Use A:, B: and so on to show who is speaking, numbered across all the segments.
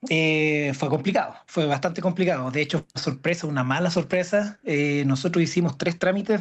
A: Fue complicado, fue bastante complicado. De hecho, sorpresa, una mala sorpresa. Nosotros hicimos tres trámites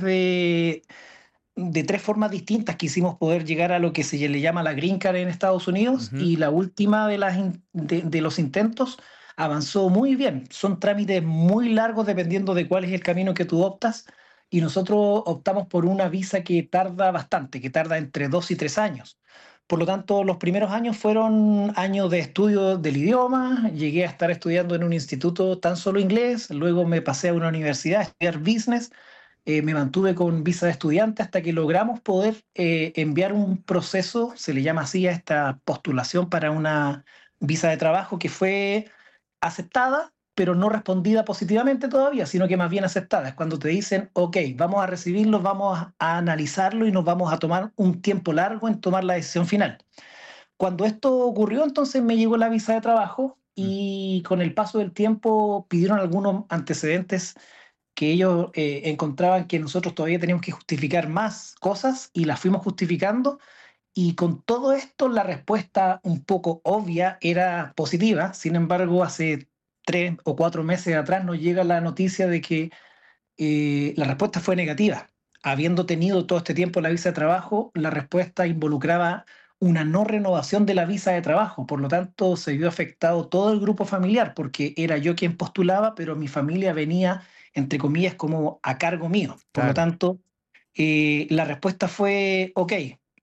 A: de tres formas distintas. Quisimos poder llegar a lo que se le llama la Green Card en Estados Unidos
B: Ujú.
A: y la última de los intentos avanzó muy bien. Son trámites muy largos dependiendo de cuál es el camino que tú optas y nosotros optamos por una visa que tarda bastante, que tarda entre 2 y 3 años. Por lo tanto, los primeros años fueron años de estudio del idioma. Llegué a estar estudiando en un instituto tan solo inglés, luego me pasé a una universidad a estudiar business. Me mantuve con visa de estudiante hasta que logramos poder enviar un proceso, se le llama así a esta postulación para una visa de trabajo que fue aceptada, pero no respondida positivamente todavía, sino que más bien aceptada. Es cuando te dicen, ok, vamos a recibirlo, vamos a analizarlo y nos vamos a tomar un tiempo largo en tomar la decisión final. Cuando esto ocurrió, entonces me llegó la visa de trabajo
B: Mm.
A: y con el paso del tiempo pidieron algunos antecedentes que ellos encontraban que nosotros todavía teníamos que justificar más cosas y las fuimos justificando. Y con todo esto, la respuesta un poco obvia era positiva. Sin embargo, hace 3 o 4 meses atrás nos llega la noticia de que la respuesta fue negativa. Habiendo tenido todo este tiempo la visa de trabajo, la respuesta involucraba una no renovación de la visa de trabajo. Por lo tanto, se vio afectado todo el grupo familiar, porque era yo quien postulaba, pero mi familia venía, entre comillas, como a cargo mío. Por lo
B: Claro.
A: tanto, la respuesta fue, ok,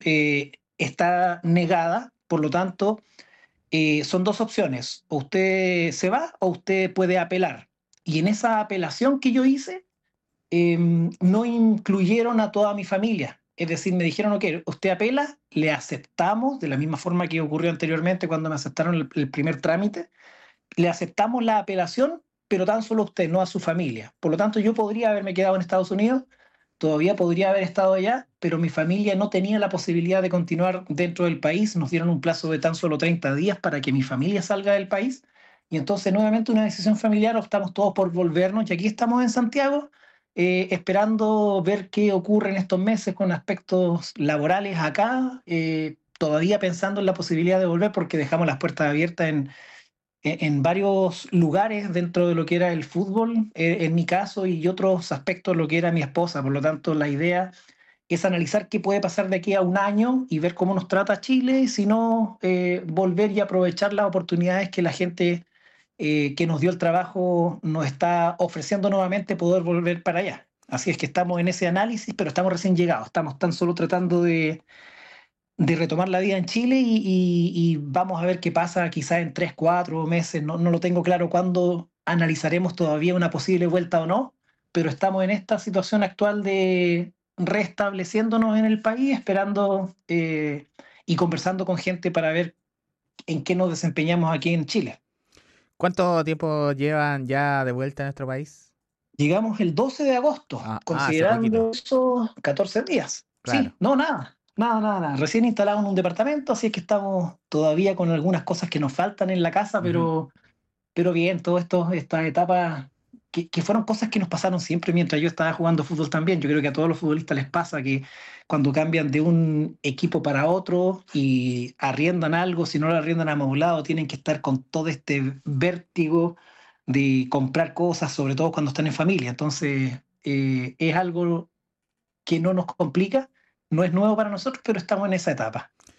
A: está negada, por lo tanto, son dos opciones, o usted se va o usted puede apelar. Y en esa apelación que yo hice, no incluyeron a toda mi familia. Es decir, me dijeron, ok, usted apela, le aceptamos, de la misma forma que ocurrió anteriormente cuando me aceptaron el primer trámite, le aceptamos la apelación, pero tan solo a usted, no a su familia. Por lo tanto, yo podría haberme quedado en Estados Unidos, todavía podría haber estado allá, pero mi familia no tenía la posibilidad de continuar dentro del país. Nos dieron un plazo de tan solo 30 días para que mi familia salga del país. Y entonces, nuevamente, una decisión familiar, optamos todos por volvernos. Y aquí estamos en Santiago, esperando ver qué ocurre en estos meses con aspectos laborales acá. Todavía pensando en la posibilidad de volver porque dejamos las puertas abiertas en varios lugares dentro de lo que era el fútbol, en mi caso, y otros aspectos de lo que era mi esposa. Por lo tanto, la idea es analizar qué puede pasar de aquí a un año y ver cómo nos trata Chile, y si no, volver y aprovechar las oportunidades que la gente que nos dio el trabajo nos está ofreciendo nuevamente poder volver para allá. Así es que estamos en ese análisis, pero estamos recién llegados, estamos tan solo tratando de retomar la vida en Chile y vamos a ver qué pasa quizás en 3, 4 meses. No, no lo tengo claro cuándo analizaremos todavía una posible vuelta o no, pero estamos en esta situación actual de restableciéndonos en el país, esperando y conversando con gente para ver en qué nos desempeñamos aquí en Chile.
B: ¿Cuánto tiempo llevan ya de vuelta a nuestro país?
A: Llegamos el 12 de agosto,
B: Hace poquito.
A: considerando esos 14 días.
B: Claro.
A: Sí, no, nada, nada, nada, nada. Recién instalado en un departamento, así es que estamos todavía con algunas cosas que nos faltan en la casa,
B: Ujú.
A: pero bien, todo esto, esta etapa, que fueron cosas que nos pasaron siempre mientras yo estaba jugando fútbol también. Yo creo que a todos los futbolistas les pasa que cuando cambian de un equipo para otro y arriendan algo, si no lo arriendan amoblado, tienen que estar con todo este vértigo de comprar cosas, sobre todo cuando están en familia. Entonces, es algo que no nos complica, no es nuevo para nosotros, pero estamos en esa etapa.